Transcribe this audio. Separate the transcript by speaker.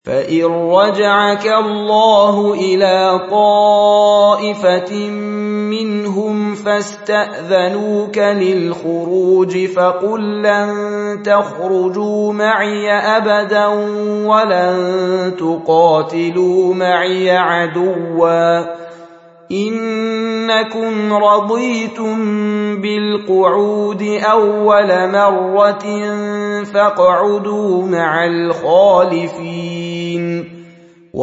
Speaker 1: فإن رجعك الله إلى طائفة منهم فاستأذنوك للخروج فقل لن تخرجوا معي أبدا ولن تقاتلوا معي عدوا إنكم رضيتم بالقعود أول مرة فاقعدوا مع الخالفين